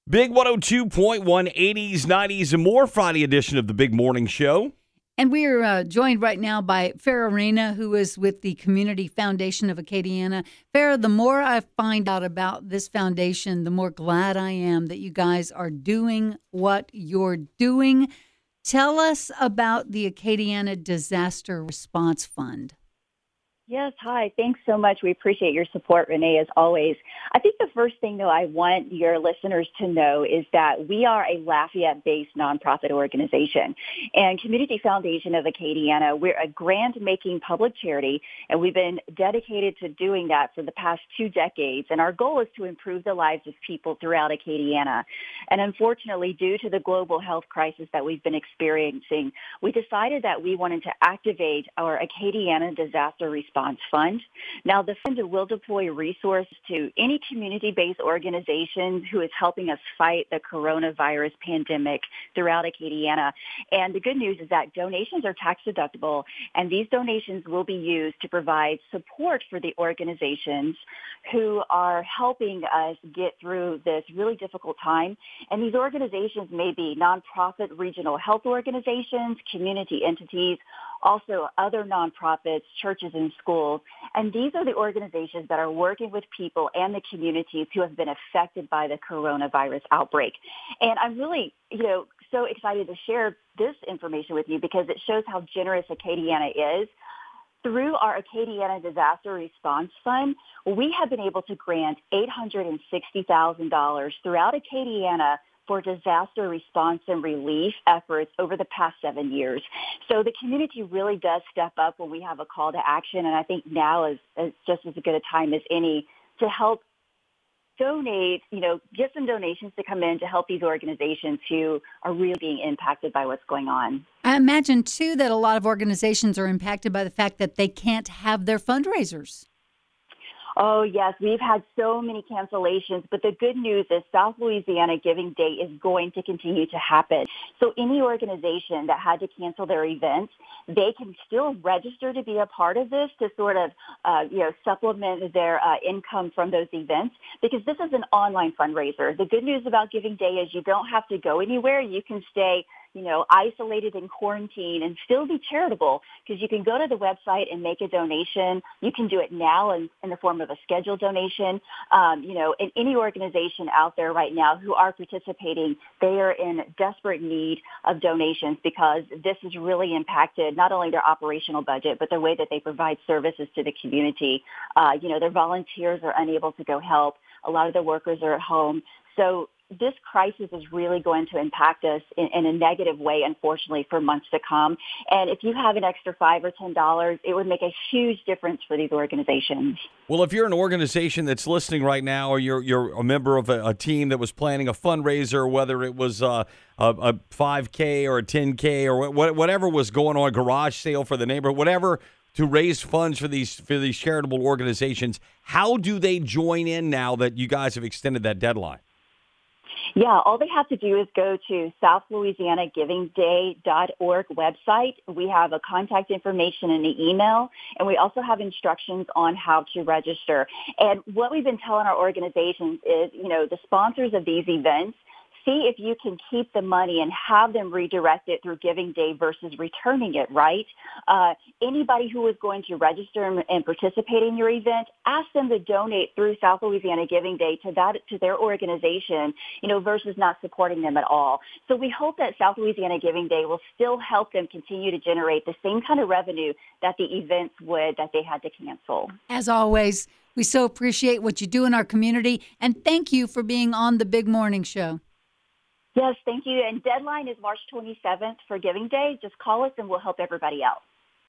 Big 102.1, 80s, 90s, and more Friday edition of the Big Morning Show. And we are joined right now by Farah Reyna, who is with the Community Foundation of Acadiana. Farah, the more I find out about this foundation, the more glad I am that you guys are doing what you're doing. Tell us about the Acadiana Disaster Response Fund. Yes, hi. Thanks so much. We appreciate your support, Renee, as always. I think the first thing, though, I want your listeners to know is that we are a Lafayette-based nonprofit organization. And Community Foundation of Acadiana, we're a grant-making public charity, and we've been dedicated to doing that for the past 2 decades. And our goal is to improve the lives of people throughout Acadiana. And unfortunately, due to the global health crisis that we've been experiencing, we decided that we wanted to activate our Acadiana Disaster Response Fund. Now, the fund will deploy resources to any community-based organization who is helping us fight the coronavirus pandemic throughout Acadiana. And the good news is that donations are tax deductible, and these donations will be used to provide support for the organizations who are helping us get through this really difficult time. And these organizations may be nonprofit regional health organizations, community entities, also other nonprofits, churches, and schools. And these are the organizations that are working with people and the communities who have been affected by the coronavirus outbreak. And I'm really, so excited to share this information with you because it shows how generous Acadiana is. Through our Acadiana Disaster Response Fund, we have been able to grant $860,000 throughout Acadiana for disaster response and relief efforts over the past 7 years. So the community really does step up when we have a call to action, and I think now is just as good a time as any to help donate, get some donations to come in to help these organizations who are really being impacted by what's going on. I imagine, too, that a lot of organizations are impacted by the fact that they can't have their fundraisers. Oh, yes. We've had so many cancellations, but the good news is South Louisiana Giving Day is going to continue to happen. So any organization that had to cancel their events, they can still register to be a part of this to sort of, supplement their income from those events because this is an online fundraiser. The good news about Giving Day is you don't have to go anywhere. You can stay isolated in quarantine and still be charitable because you can go to the website and make a donation. You can do it now in the form of a scheduled donation. And any organization out there right now who are participating, they are in desperate need of donations because this has really impacted not only their operational budget, but the way that they provide services to the community. Their volunteers are unable to go help. A lot of the workers are at home. So this crisis is really going to impact us in a negative way, unfortunately, for months to come. And if you have an extra $5 or $10, it would make a huge difference for these organizations. Well, if you're an organization that's listening right now, or you're a member of a team that was planning a fundraiser, whether it was a 5K or a 10K or whatever was going on, a garage sale for the neighborhood, whatever, to raise funds for these charitable organizations, how do they join in now that you guys have extended that deadline? Yeah, all they have to do is go to southlouisianagivingday.org website. We have a contact information and an email, and we also have instructions on how to register. And what we've been telling our organizations is, the sponsors of these events, see if you can keep the money and have them redirect it through Giving Day versus returning it, right? Anybody who is going to register and participate in your event, ask them to donate through South Louisiana Giving Day to their organization, versus not supporting them at all. So we hope that South Louisiana Giving Day will still help them continue to generate the same kind of revenue that the events would that they had to cancel. As always, we so appreciate what you do in our community, and thank you for being on the Big Morning Show. Yes, thank you. And deadline is March 27th for Giving Day. Just call us and we'll help everybody out.